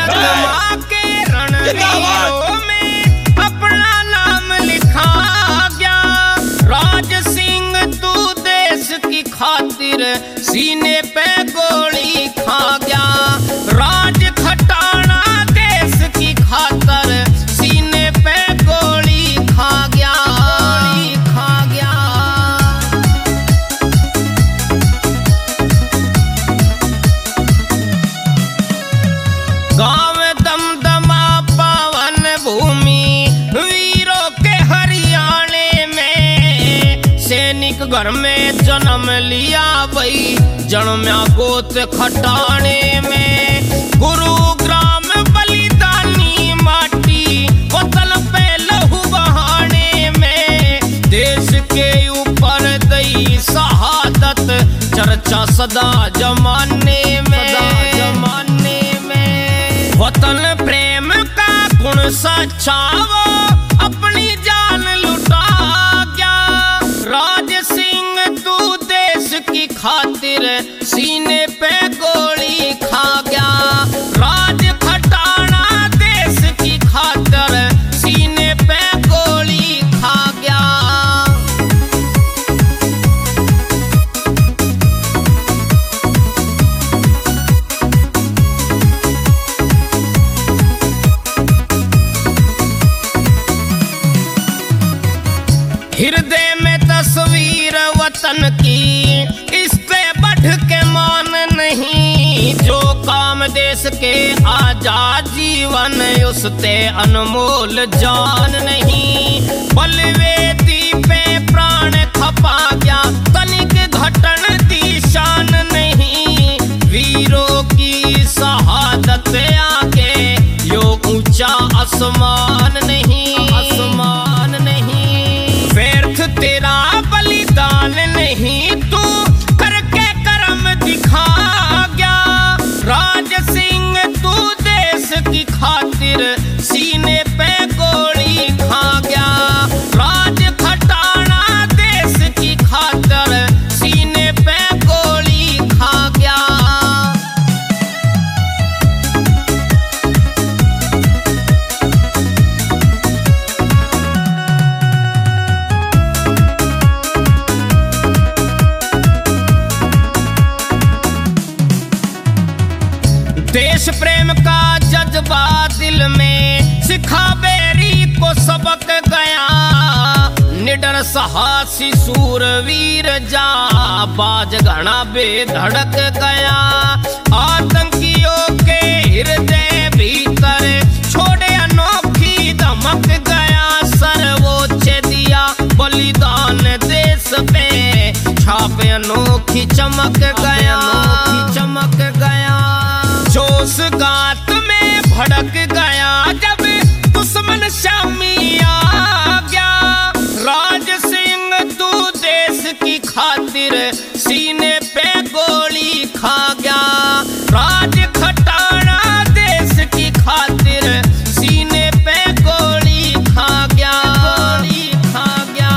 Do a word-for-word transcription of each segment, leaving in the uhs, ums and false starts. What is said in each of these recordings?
माँ के रणवीरों में अपना नाम लिखा गया। राज सिंह तू देश की खातिर सीने पे गोली खा गया। राज खटाना देश की खातिर सीने पे गोली खा गया, गोली खा गया। गाँव दमदमा पावन भूमि वीरों के हरियाणे में सैनिक घर में जन्म लिया भाई, जन्म्या गोत खटाने में। गुरुग्राम बलिदानी माटी वतन पे लहू बहाने में, देश के ऊपर दई शहादत चर्चा सदा जमाने में, सदा जमाने में। वतन प्रेम का गुण सच्चा वो अपनी जान लुटा गया। राज सिंह तू देश की खातिर सीने पे गोली खा गया। राज खटाना देश की खातिर सीने पे गोली खा गया। हृदय में तस्वीर वतन की, इससे बढ़ के मान नहीं। जो काम देश के आजाद जीवन, उससे अनमोल जान नहीं। बलवेदी पे प्राण खपा गया, तनिक घटन दी शान नहीं। वीरों की शहादत आगे यो ऊंचा आसमान नहीं, आसमान नहीं। व्यर्थ तेरा बलिदान नहीं, तू करके कर्म दिखा गया। राज सिंह तू देश की खातिर सीने पे गोली खा गया। राज खटाना देश की खातिर सीने पे गोली खा गया। देश प्रेम का जज्बा दिल में सिखा बेरी को सबक गया। निडर साहसी सूरवीर जा बाज घना बेधड़क गया। आतंकियों के हृदय भीतर छोड़े अनोखी धमक गया। सर्वोच्च दिया बलिदान देश पे छापे अनोखी चमक गया, अनोखी चमक गया। जोश गात में भड़क गया जब दुश्मन शामी आ गया। राज सिंह तू देश की खातिर सीने पे गोली खा गया। राज खटाना देश की खातिर सीने पे गोली खा गया, गोली खा गया।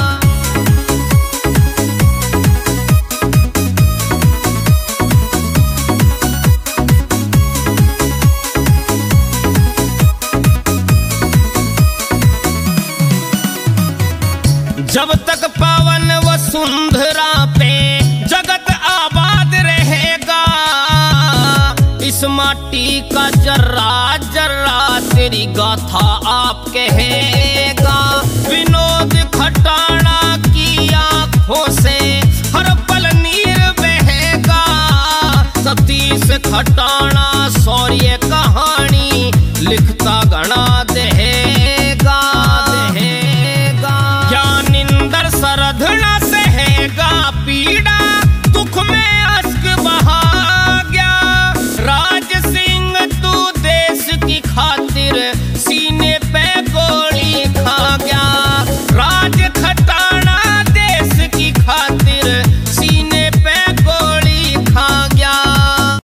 जब तक पावन वसुंधरा पे जगत आबाद रहेगा, इस माटी का जर्रा जर्रा तेरी गाथा आप कहेगा। विनोद खटाना की आंखों से हर पल नीर बहेगा। सतीश खटाना शौर्य कहानी लिखता घना दहेगा।